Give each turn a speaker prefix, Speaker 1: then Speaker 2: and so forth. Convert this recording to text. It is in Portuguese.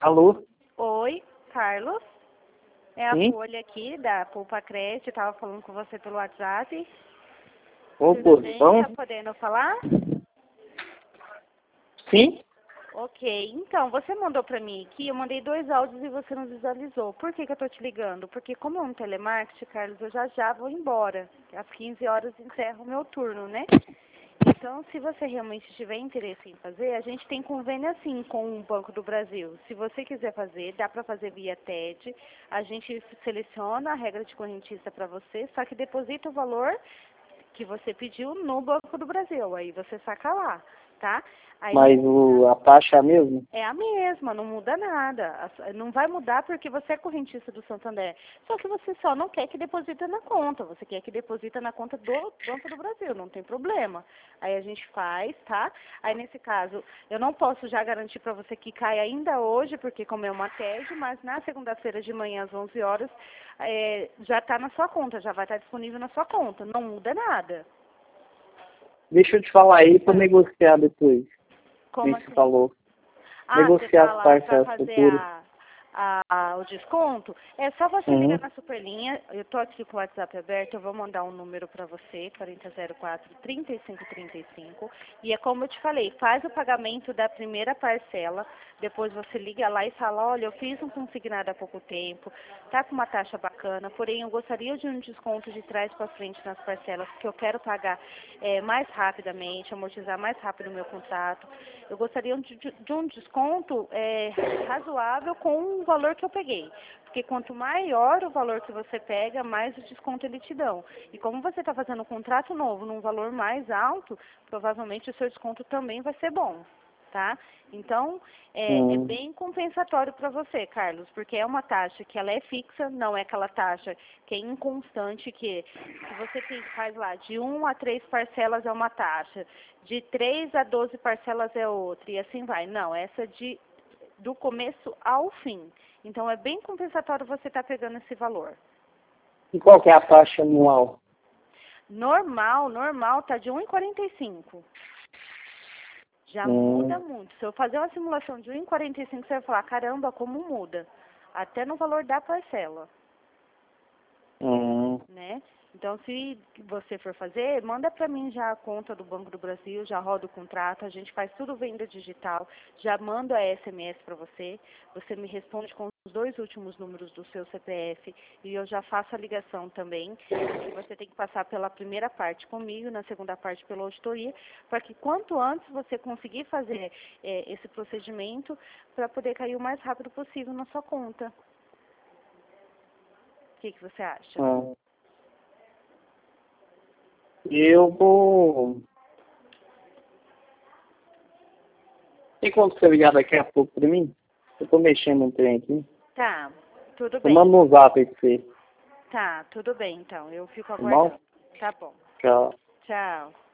Speaker 1: Alô?
Speaker 2: Oi, Carlos. É a
Speaker 1: Sim?
Speaker 2: Folha aqui da Poupa Crédito. Eu tava falando com você pelo WhatsApp.
Speaker 1: Ô,
Speaker 2: Tudo bem?
Speaker 1: posição?
Speaker 2: Tá podendo falar?
Speaker 1: Sim?
Speaker 2: Ok. Então, você mandou pra mim aqui, eu mandei 2 áudios e você não visualizou. Por que que eu tô te ligando? Porque como é um telemarketing, Carlos, eu já vou embora. Às 15 horas encerro o meu turno, né? Então, se você realmente tiver interesse em fazer, a gente tem convênio assim com o Banco do Brasil. Se você quiser fazer, dá para fazer via TED. A gente seleciona a regra de correntista para você, só que deposita o valor que você pediu no Banco do Brasil. Aí você saca lá, tá? Aí
Speaker 1: Mas
Speaker 2: nesse caso,
Speaker 1: a taxa é a mesma?
Speaker 2: é a mesma, não muda nada. Não vai mudar porque você é correntista do Santander. Só que você só não quer que deposita na conta. Você quer que deposita na conta do Banco do Brasil, não tem problema. Aí a gente faz, tá? Aí nesse caso, eu não posso já garantir para você que cai ainda hoje, porque como é uma TED, mas na segunda-feira de manhã às 11 horas, já está na sua conta, já vai estar disponível na sua conta. Não muda nada.
Speaker 1: Deixa eu te falar aí pra negociar depois.
Speaker 2: Como
Speaker 1: Nem se
Speaker 2: assim?
Speaker 1: falou.
Speaker 2: Ah, você
Speaker 1: Negociar as
Speaker 2: fala para
Speaker 1: parcelas
Speaker 2: fazer
Speaker 1: futuras.
Speaker 2: o desconto? É só você ligar
Speaker 1: Uhum.
Speaker 2: na Superlinha. Eu tô aqui com o WhatsApp aberto, eu vou mandar um número para você, 4004-3535. E é como eu te falei, faz o pagamento da primeira parcela, depois você liga lá e fala, olha, eu fiz um consignado há pouco tempo, tá com uma taxa bacana, porém eu gostaria de um desconto de trás para frente nas parcelas, porque eu quero pagar mais rapidamente, amortizar mais rápido o meu contrato. Eu gostaria de um desconto razoável com o valor que eu peguei. Porque quanto maior o valor que você pega, mais o desconto eles te dão. E como você está fazendo um contrato novo num valor mais alto, provavelmente o seu desconto também vai ser bom. Tá? Então, é
Speaker 1: Hum.
Speaker 2: bem compensatório para você, Carlos, porque é uma taxa que ela é fixa, não é aquela taxa que é inconstante, que se você faz lá de 1 a 3 parcelas é uma taxa, de 3 a 12 parcelas é outra, e assim vai. Não, essa é do começo ao fim. Então, é bem compensatório você estar pegando esse valor.
Speaker 1: E qual que é a taxa anual?
Speaker 2: Normal, tá de 1,45. Já muda
Speaker 1: Hum.
Speaker 2: muito. Se eu fazer uma simulação de 1,45, você vai falar, caramba, como muda. Até no valor da parcela,
Speaker 1: Hum.
Speaker 2: né? Então, se você for fazer, manda para mim já a conta do Banco do Brasil, já roda o contrato, a gente faz tudo venda digital, já mando a SMS para você, você me responde com os 2 últimos números do seu CPF e eu já faço a ligação também, porque você tem que passar pela primeira parte comigo, na segunda parte pela auditoria, para que quanto antes você conseguir fazer esse procedimento para poder cair o mais rápido possível na sua conta. O que você acha?
Speaker 1: Ah. Eu vou... Tem como você ligar daqui a pouco pra mim? Eu tô mexendo no trem aqui.
Speaker 2: Tá, tudo
Speaker 1: Eu
Speaker 2: bem.
Speaker 1: mando no zap aí pra você.
Speaker 2: Tá, tudo bem então. Eu fico
Speaker 1: Tá bom?
Speaker 2: aguardando. Tá bom.
Speaker 1: Tchau.
Speaker 2: Tchau.